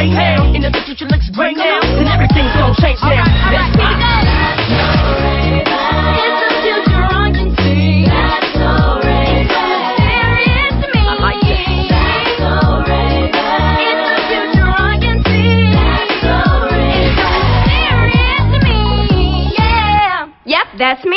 right now. In the future looks great now, and everything's gonna change now. Let's go. It's the future I can see. That's so Raven. Serious to me. I like it. That's so Raven. It's the future I can see. That's so Raven. Serious to me. Yeah. Yep, that's me.